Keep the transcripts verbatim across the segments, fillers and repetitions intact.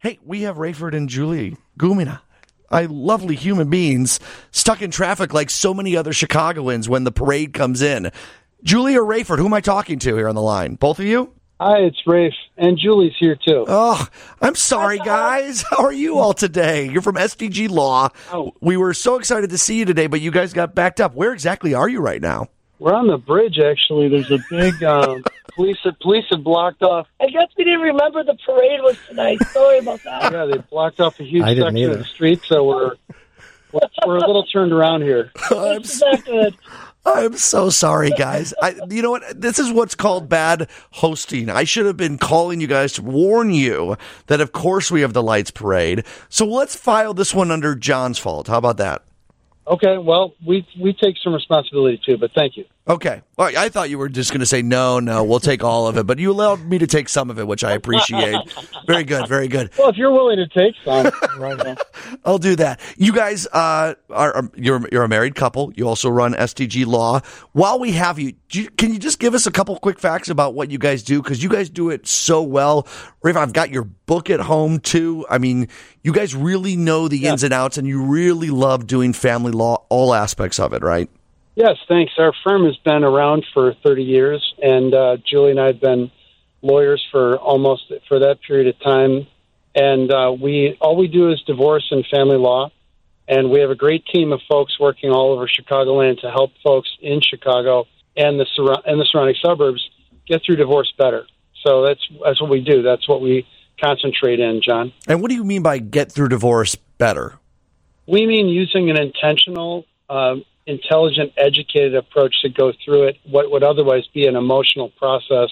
Hey, we have Rayford and Julie Gumina. I lovely human beings stuck in traffic like so many other Chicagoans when the parade comes in. Julie or Rayford, who am I talking to here on the line? Both of you? Hi, it's Rafe, and Julie's here too. Oh, I'm sorry, guys. How are you all today? You're from S D G Law. Oh. We were so excited to see you today, but you guys got backed up. Where exactly are you right now? We're on the bridge, actually. There's a big um, police. Police have blocked off. I guess we didn't remember the parade was tonight. Sorry about that. Yeah, they blocked off a huge I didn't section either. of the street, so we're we're, we're a little turned around here. I'm, This is not good. I'm so sorry, guys. I, you know what? This is what's called bad hosting. I should have been calling you guys to warn you that, of course, we have the lights parade. So let's file this one under John's fault. How about that? Okay, well, we we take some responsibility too, but thank you. Okay. All right. I thought you were just going to say, no, no, we'll take all of it. But you allowed me to take some of it, which I appreciate. Very good. Very good. Well, if you're willing to take some, right now. I'll do that. You guys uh, are, are you're, you're a married couple. You also run S D G Law. While we have you, do you, can you just give us a couple quick facts about what you guys do? Because you guys do it so well. Rafe, I've got your book at home, too. I mean, you guys really know the Yeah. ins and outs, and you really love doing family law, all aspects of it, right? Yes, thanks. Our firm has been around for thirty years, and uh, Julie and I have been lawyers for almost for that period of time. And uh, we all we do is divorce and family law, and we have a great team of folks working all over Chicagoland to help folks in Chicago and the surra- and the surrounding suburbs get through divorce better. So that's that's what we do. That's what we concentrate in, John. And what do you mean by get through divorce better? We mean using an intentional, um, intelligent, educated approach to go through it, what would otherwise be an emotional process.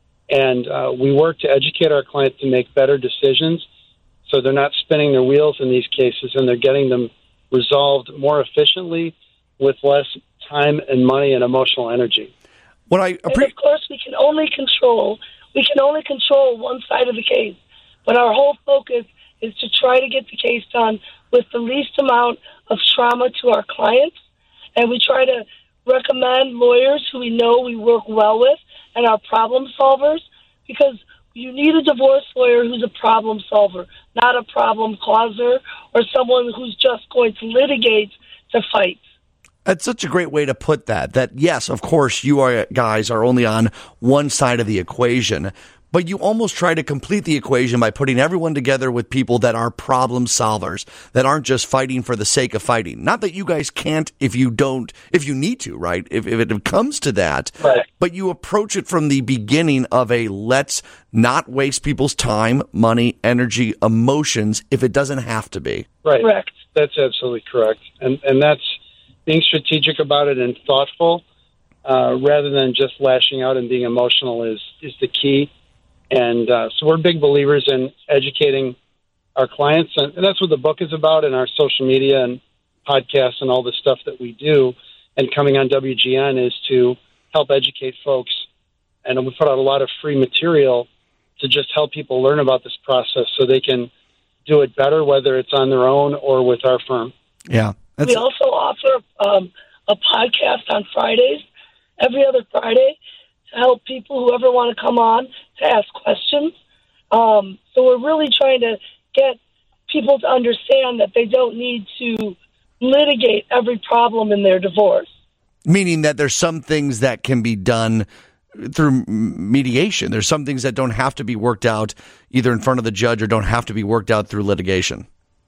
And uh, we work to educate our clients to make better decisions so they're not spinning their wheels in these cases and they're getting them resolved more efficiently with less time and money and emotional energy. What I And appre- of course, we can only control we can only control one side of the case. But our whole focus is to try to get the case done with the least amount of trauma to our clients. And we try to recommend lawyers who we know we work well with and are problem solvers, because you need a divorce lawyer who's a problem solver, not a problem causer or someone who's just going to litigate to fight. That's such a great way to put that, that yes, of course, you are, guys are only on one side of the equation, but you almost try to complete the equation by putting everyone together with people that are problem solvers, that aren't just fighting for the sake of fighting. Not that you guys can't if you don't, if you need to, right? If, if it comes to that, Right. But you approach it from the beginning of a let's not waste people's time, money, energy, emotions if it doesn't have to be. Right. Correct. That's absolutely correct. And and that's being strategic about it and thoughtful uh, rather than just lashing out and being emotional is, is the key. And uh, so we're big believers in educating our clients, and, and that's what the book is about, and our social media and podcasts and all the stuff that we do. And coming on W G N is to help educate folks. And we put out a lot of free material to just help people learn about this process so they can do it better, whether it's on their own or with our firm. Yeah. That's, We also offer um, a podcast on Fridays, every other Friday, to help people who ever want to come on to ask questions. Um, so we're really trying to get people to understand that they don't need to litigate every problem in their divorce. meaning that there's some things that can be done through mediation. There's some things that don't have to be worked out either in front of the judge or don't have to be worked out through litigation.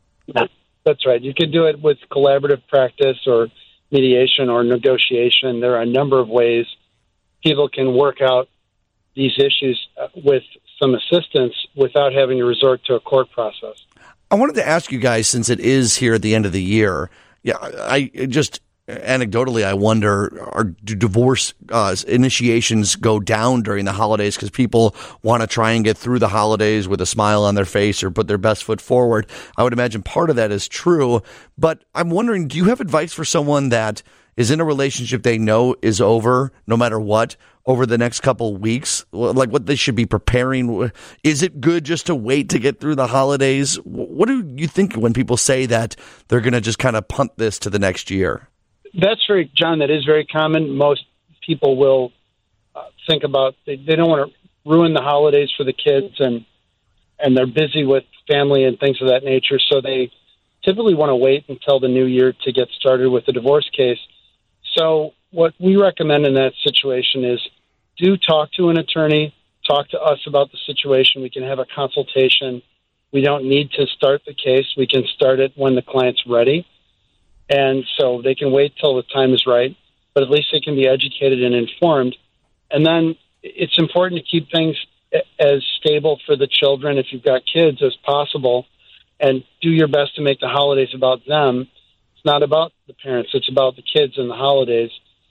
That's right. You could do it with collaborative practice or mediation or negotiation. There are a number of ways people can work out these issues with some assistance without having to resort to a court process. I wanted to ask you guys, since it is here at the end of the year, yeah, I I just anecdotally, I wonder, are do divorce uh, initiations go down during the holidays because people want to try and get through the holidays with a smile on their face or put their best foot forward? I would imagine part of that is true, but I'm wondering, do you have advice for someone that is in a relationship they know is over, no matter what, over the next couple weeks, like what they should be preparing? Is it good just to wait to get through the holidays? What do you think when people say that they're going to just kind of punt this to the next year? That's very, John, that is very common. Most people will uh, think about, they, they don't want to ruin the holidays for the kids. And and they're busy with family and things of that nature. So they typically want to wait until the new year to get started with the divorce case. So what we recommend in that situation is do talk to an attorney, talk to us about the situation. We can have a consultation. We don't need to start the case. We can start it when the client's ready. And so they can wait till the time is right, but at least they can be educated and informed. And then it's important to keep things as stable for the children, if you've got kids, as possible, and do your best to make the holidays about them. It's not about the parents. It's about the kids and the holidays.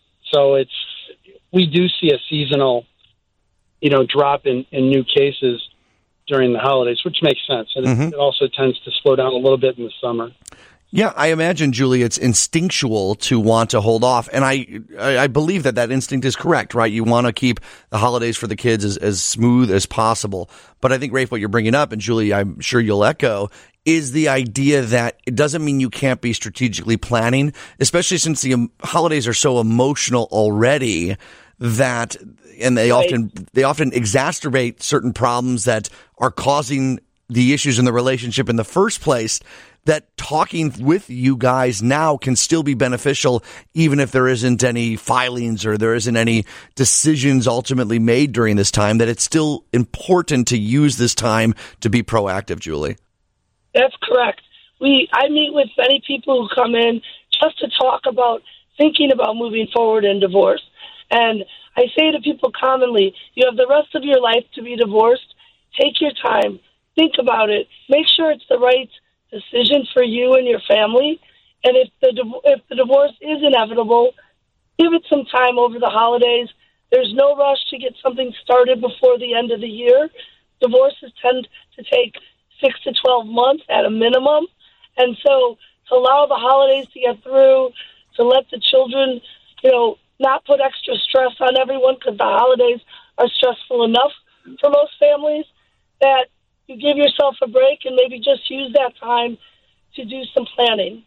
So it's we do see a seasonal, you know, drop in, in new cases during the holidays, which makes sense. And mm-hmm. it, it also tends to slow down a little bit in the summer. Yeah, I imagine, Julie, it's instinctual to want to hold off. And I I believe that that instinct is correct, right? You want to keep the holidays for the kids as, as smooth as possible. But I think, Rafe, what you're bringing up, and Julie, I'm sure you'll echo, is the idea that it doesn't mean you can't be strategically planning, especially since the um, holidays are so emotional already that, and they right. often they often exacerbate certain problems that are causing the issues in the relationship in the first place, that talking with you guys now can still be beneficial, even if there isn't any filings or there isn't any decisions ultimately made during this time, that it's still important to use this time to be proactive, Julie. That's correct. We I meet with many people who come in just to talk about thinking about moving forward in divorce. And I say to people commonly, you have the rest of your life to be divorced. Take your time. Think about it. Make sure it's the right decision for you and your family. And if the if the divorce is inevitable, give it some time over the holidays. There's no rush to get something started before the end of the year. Divorces tend to take six to twelve months at a minimum. And so to allow the holidays to get through, to let the children, you know, not put extra stress on everyone, because the holidays are stressful enough for most families, that you give yourself a break and maybe just use that time to do some planning.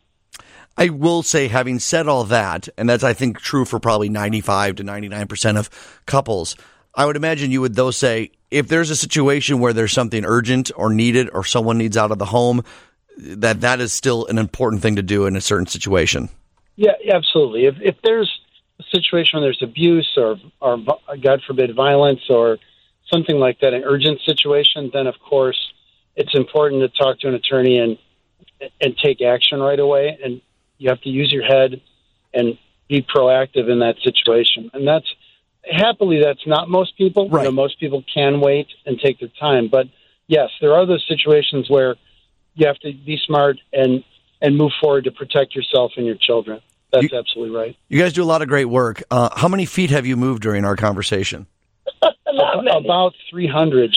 I will say, having said all that, and that's, I think, true for probably ninety-five to ninety-nine percent of couples, I would imagine you would, though, say, if there's a situation where there's something urgent or needed or someone needs out of the home, that that is still an important thing to do in a certain situation. Yeah, absolutely. If, if there's a situation where there's abuse or, or, God forbid, violence or something like that, an urgent situation, then, of course, it's important to talk to an attorney and and take action right away. And you have to use your head and be proactive in that situation. And that's, happily, that's not most people. Right. You know, most people can wait and take their time. But, yes, there are those situations where you have to be smart and, and move forward to protect yourself and your children. That's you, absolutely right. You guys do a lot of great work. Uh, how many feet have you moved during our conversation? About three hundred.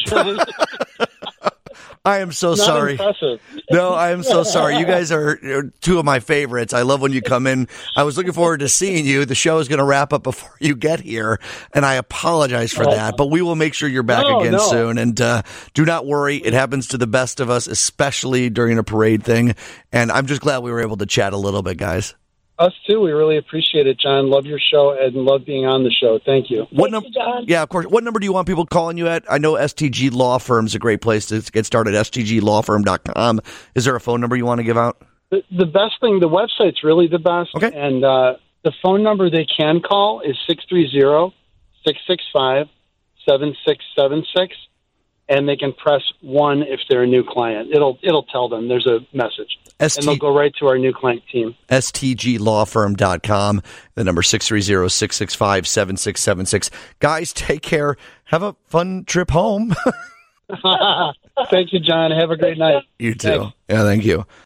I am so Not sorry. Impressive. No, I am so sorry. You guys are two of my favorites. I love when you come in. I was looking forward to seeing you. The show is going to wrap up before you get here, and I apologize for that. But we will make sure you're back no, again no. soon. And uh, do not worry. It happens to the best of us, especially during a parade thing. And I'm just glad we were able to chat a little bit, guys. Us too. We really appreciate it, John. Love your show and love being on the show. Thank you. What number? Yeah, of course. What number do you want people calling you at? I know S T G Law Firm's a great place to get started. S T G law firm dot com. Is there a phone number you want to give out? The, the best thing, the website's really the best. Okay. And uh, the phone number they can call is six three zero, six six five, seven six seven six. And they can press one if they're a new client. It'll it'll tell them there's a message. S T- and they'll go right to our new client team. S T G law firm dot com. The number six three zero, six six five, seven six seven six. Guys, take care. Have a fun trip home. Thank you, John. Have a great night. You too. Thanks. Yeah, thank you.